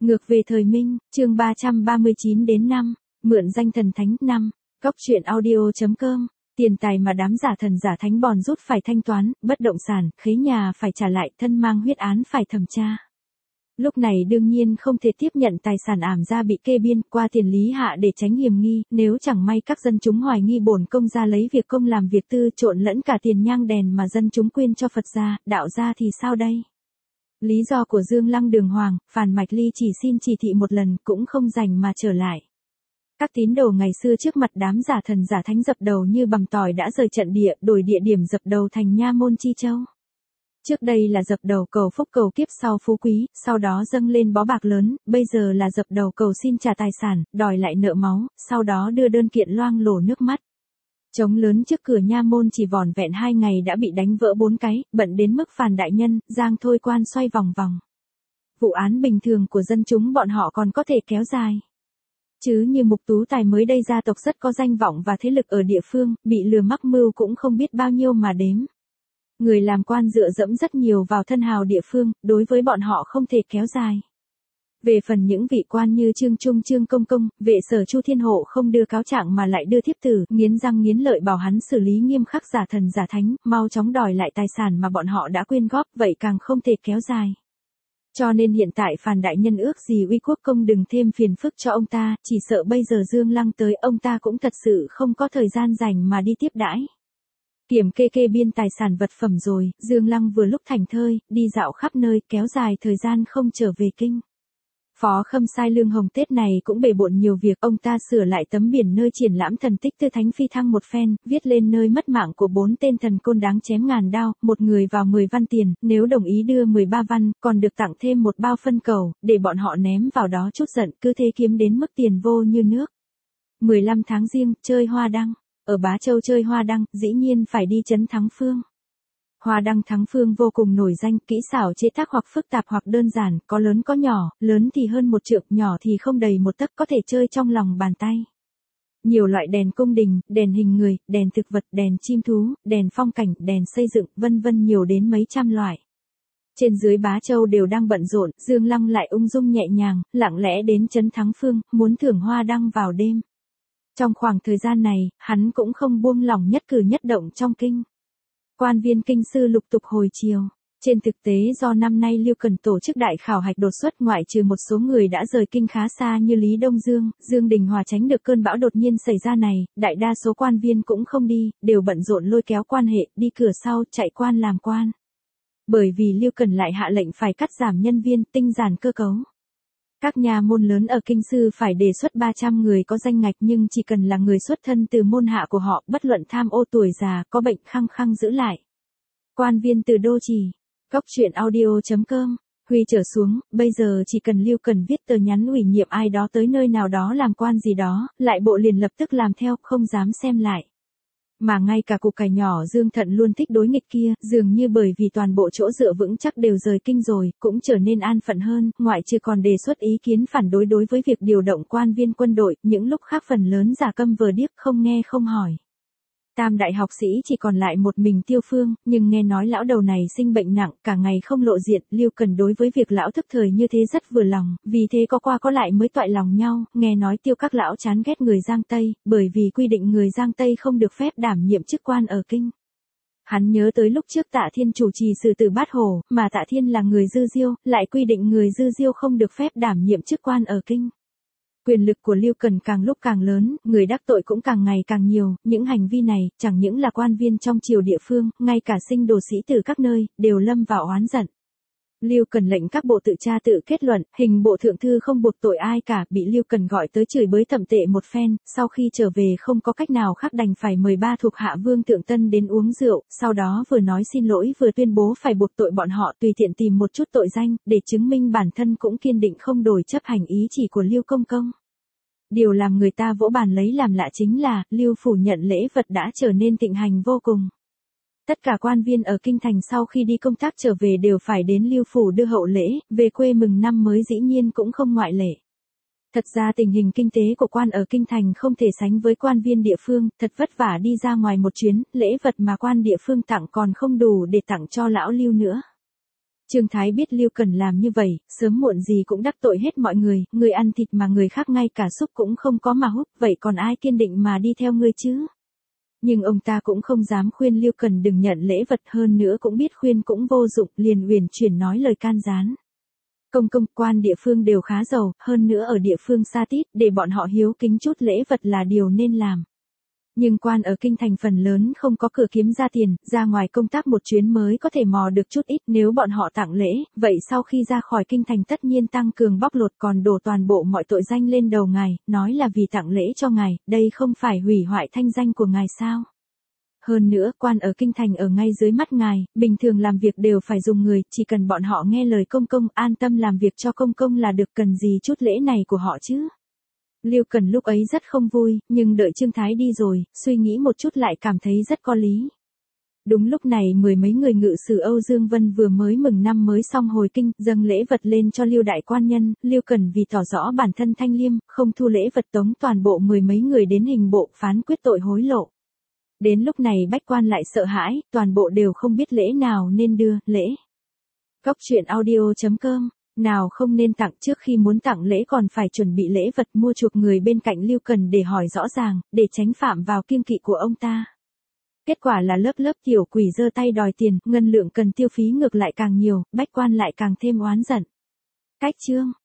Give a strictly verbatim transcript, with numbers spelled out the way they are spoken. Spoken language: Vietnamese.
Ngược về thời Minh, chương ba trăm ba mươi chín đến năm, mượn danh thần thánh năm, góc truyện audio.com, tiền tài mà đám giả thần giả thánh bòn rút phải thanh toán, bất động sản, khế nhà phải trả lại, thân mang huyết án phải thẩm tra. Lúc này đương nhiên không thể tiếp nhận tài sản ảm ra bị kê biên qua tiền lý hạ để tránh hiểm nghi, nếu chẳng may các dân chúng hoài nghi bổn công gia lấy việc công làm việc tư trộn lẫn cả tiền nhang đèn mà dân chúng quyên cho Phật gia, đạo gia thì sao đây? Lý do của Dương Lăng đường hoàng, Phàn Mạch Ly chỉ xin chỉ thị một lần cũng không dành mà trở lại. Các tín đồ ngày xưa trước mặt đám giả thần giả thánh dập đầu như bằng tỏi đã rời trận địa, đổi địa điểm dập đầu thành Nha Môn Chi Châu. Trước đây là dập đầu cầu phúc cầu kiếp sau phú quý, sau đó dâng lên bó bạc lớn, bây giờ là dập đầu cầu xin trả tài sản, đòi lại nợ máu, sau đó đưa đơn kiện loang lổ nước mắt. Trống lớn trước cửa Nha Môn chỉ vỏn vẹn hai ngày đã bị đánh vỡ bốn cái, bận đến mức Phàn đại nhân, giang thôi quan xoay vòng vòng. Vụ án bình thường của dân chúng bọn họ còn có thể kéo dài. Chứ như Mục Tú Tài mới đây gia tộc rất có danh vọng và thế lực ở địa phương, bị lừa mắc mưu cũng không biết bao nhiêu mà đếm. Người làm quan dựa dẫm rất nhiều vào thân hào địa phương, đối với bọn họ không thể kéo dài. Về phần những vị quan như Trương Trung Trương Công Công, vệ sở Chu Thiên Hộ không đưa cáo trạng mà lại đưa thiếp tử, nghiến răng nghiến lợi bảo hắn xử lý nghiêm khắc giả thần giả thánh, mau chóng đòi lại tài sản mà bọn họ đã quyên góp, vậy càng không thể kéo dài. Cho nên hiện tại Phàn đại nhân ước gì Uy Quốc công đừng thêm phiền phức cho ông ta, chỉ sợ bây giờ Dương Lăng tới ông ta cũng thật sự không có thời gian rảnh mà đi tiếp đãi. Kiểm kê kê biên tài sản vật phẩm rồi, Dương Lăng vừa lúc thành thơi, đi dạo khắp nơi, kéo dài thời gian không trở về kinh. Phó Khâm Sai Lương Hồng Tết này cũng bề bộn nhiều việc, ông ta sửa lại tấm biển nơi triển lãm thần tích Tư Thánh Phi Thăng một phen, viết lên nơi mất mạng của bốn tên thần côn đáng chém ngàn đao, một người vào mười văn tiền, nếu đồng ý đưa mười ba văn, còn được tặng thêm một bao phân cầu, để bọn họ ném vào đó chút giận, cứ thế kiếm đến mức tiền vô như nước. mười lăm tháng Giêng, chơi hoa đăng. Ở Bá Châu chơi hoa đăng, dĩ nhiên phải đi trấn Thắng Phương. Hoa đăng Thắng Phương vô cùng nổi danh, kỹ xảo chế tác hoặc phức tạp hoặc đơn giản, có lớn có nhỏ, lớn thì hơn một trượng, nhỏ thì không đầy một tấc, có thể chơi trong lòng bàn tay. Nhiều loại đèn cung đình, đèn hình người, đèn thực vật, đèn chim thú, đèn phong cảnh, đèn xây dựng, vân vân nhiều đến mấy trăm loại. Trên dưới Bá Châu đều đang bận rộn, Dương Lăng lại ung dung nhẹ nhàng, lặng lẽ đến trấn Thắng Phương, muốn thưởng hoa đăng vào đêm. Trong khoảng thời gian này, hắn cũng không buông lỏng nhất cử nhất động trong kinh. Quan viên kinh sư lục tục hồi chiều. Trên thực tế do năm nay Liêu Cần tổ chức đại khảo hạch đột xuất, ngoại trừ một số người đã rời kinh khá xa như Lý Đông Dương, Dương Đình Hòa tránh được cơn bão đột nhiên xảy ra này, đại đa số quan viên cũng không đi, đều bận rộn lôi kéo quan hệ, đi cửa sau, chạy quan làm quan. Bởi vì Liêu Cần lại hạ lệnh phải cắt giảm nhân viên, tinh giản cơ cấu. Các nhà môn lớn ở kinh sư phải đề xuất ba trăm người có danh ngạch, nhưng chỉ cần là người xuất thân từ môn hạ của họ, bất luận tham ô tuổi già, có bệnh khăng khăng giữ lại. Quan viên từ đô chỉ, góc truyện audio.com, Huy trở xuống, bây giờ chỉ cần Liêu Cần viết tờ nhắn ủy nhiệm ai đó tới nơi nào đó làm quan gì đó, lại bộ liền lập tức làm theo, không dám xem lại. Mà ngay cả cục cải nhỏ Dương Thận luôn thích đối nghịch kia, dường như bởi vì toàn bộ chỗ dựa vững chắc đều rời kinh rồi, cũng trở nên an phận hơn, ngoại trừ còn đề xuất ý kiến phản đối đối với việc điều động quan viên quân đội, những lúc khác phần lớn giả câm vờ điếc, không nghe không hỏi. Tam đại học sĩ chỉ còn lại một mình Tiêu Phương, nhưng nghe nói lão đầu này sinh bệnh nặng, cả ngày không lộ diện, Liêu Cần đối với việc lão thức thời như thế rất vừa lòng, vì thế có qua có lại mới toại lòng nhau, nghe nói Tiêu các lão chán ghét người Giang Tây, bởi vì quy định người Giang Tây không được phép đảm nhiệm chức quan ở kinh. Hắn nhớ tới lúc trước Tạ Thiên chủ trì xử tử Bát Hổ, mà Tạ Thiên là người Dư Diêu, lại quy định người Dư Diêu không được phép đảm nhiệm chức quan ở kinh. Quyền lực của Liêu Cần càng lúc càng lớn, người đắc tội cũng càng ngày càng nhiều, những hành vi này, chẳng những là quan viên trong triều địa phương, ngay cả sinh đồ sĩ từ các nơi, đều lâm vào oán giận. Liêu Cần lệnh các bộ tự tra tự kết luận, hình bộ thượng thư không buộc tội ai cả, bị Liêu Cần gọi tới chửi bới thậm tệ một phen, sau khi trở về không có cách nào khác đành phải mời ba thuộc hạ Vương Thượng Tân đến uống rượu, sau đó vừa nói xin lỗi vừa tuyên bố phải buộc tội bọn họ, tùy tiện tìm một chút tội danh, để chứng minh bản thân cũng kiên định không đổi chấp hành ý chỉ của Liêu Công Công. Điều làm người ta vỗ bàn lấy làm lạ chính là, Liêu phủ nhận lễ vật đã trở nên thịnh hành vô cùng. Tất cả quan viên ở kinh thành sau khi đi công tác trở về đều phải đến Liêu phủ đưa hậu lễ, về quê mừng năm mới dĩ nhiên cũng không ngoại lệ. Thật ra tình hình kinh tế của quan ở kinh thành không thể sánh với quan viên địa phương, thật vất vả đi ra ngoài một chuyến, lễ vật mà quan địa phương tặng còn không đủ để tặng cho lão Liêu nữa. Trương Thái biết Lưu Cần làm như vậy, sớm muộn gì cũng đắc tội hết mọi người, người ăn thịt mà người khác ngay cả xúc cũng không có mà hút, vậy còn ai kiên định mà đi theo ngươi chứ? Nhưng ông ta cũng không dám khuyên Lưu Cần đừng nhận lễ vật, hơn nữa cũng biết khuyên cũng vô dụng, liền uyển chuyển nói lời can gián. Công công quan địa phương đều khá giàu, hơn nữa ở địa phương xa tít, để bọn họ hiếu kính chút lễ vật là điều nên làm. Nhưng quan ở kinh thành phần lớn không có cửa kiếm ra tiền, ra ngoài công tác một chuyến mới có thể mò được chút ít, nếu bọn họ tặng lễ, vậy sau khi ra khỏi kinh thành tất nhiên tăng cường bóc lột, còn đổ toàn bộ mọi tội danh lên đầu ngài, nói là vì tặng lễ cho ngài, đây không phải hủy hoại thanh danh của ngài sao? Hơn nữa, quan ở kinh thành ở ngay dưới mắt ngài, bình thường làm việc đều phải dùng người, chỉ cần bọn họ nghe lời công công, an tâm làm việc cho công công là được, cần gì chút lễ này của họ chứ? Lưu Cần lúc ấy rất không vui, nhưng đợi Trương Thái đi rồi, suy nghĩ một chút lại cảm thấy rất có lý. Đúng lúc này mười mấy người ngự sử Âu Dương Vân vừa mới mừng năm mới xong hồi kinh, dâng lễ vật lên cho Lưu đại quan nhân, Lưu Cần vì tỏ rõ bản thân thanh liêm, không thu lễ vật tống toàn bộ mười mấy người đến hình bộ phán quyết tội hối lộ. Đến lúc này bách quan lại sợ hãi, toàn bộ đều không biết lễ nào nên đưa, lễ. Góc truyện audio chấm com, nào không nên tặng, trước khi muốn tặng lễ còn phải chuẩn bị lễ vật, mua chuộc người bên cạnh Lưu Cần để hỏi rõ ràng, để tránh phạm vào kiêng kỵ của ông ta. Kết quả là lớp lớp tiểu quỷ giơ tay đòi tiền, ngân lượng cần tiêu phí ngược lại càng nhiều, bách quan lại càng thêm oán giận. Cách chương